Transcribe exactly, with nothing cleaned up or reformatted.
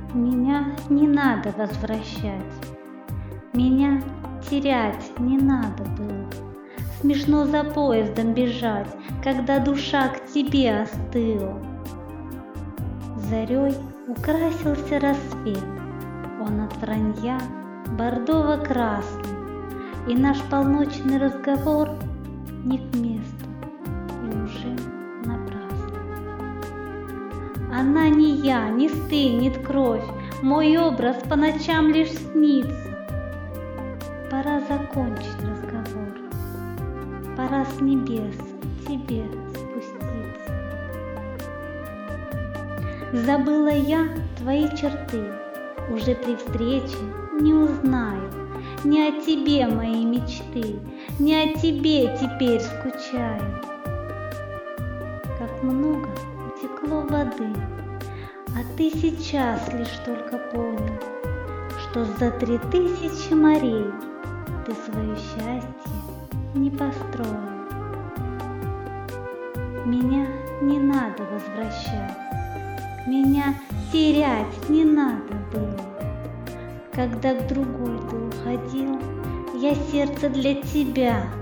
Меня не надо возвращать, меня терять не надо было. Смешно за поездом бежать, когда душа к тебе остыла. Зарей украсился рассвет, он от вранья бордово-красный, и наш полночный разговор не к месту и уже напрасно. Она не я, не стынет кровь, мой образ по ночам лишь снится. Пора закончить разговор, пора с небес к тебе спуститься. Забыла я твои черты, уже при встрече не узнаю. Не о тебе мои мечты, не о тебе теперь скучаю. Как много утекло воды, а ты сейчас лишь только понял, что за три тысячи морей ты свое счастье не построил. Меня не надо возвращать, меня терять не надо было. Когда к другой ты уходил, я сердце для тебя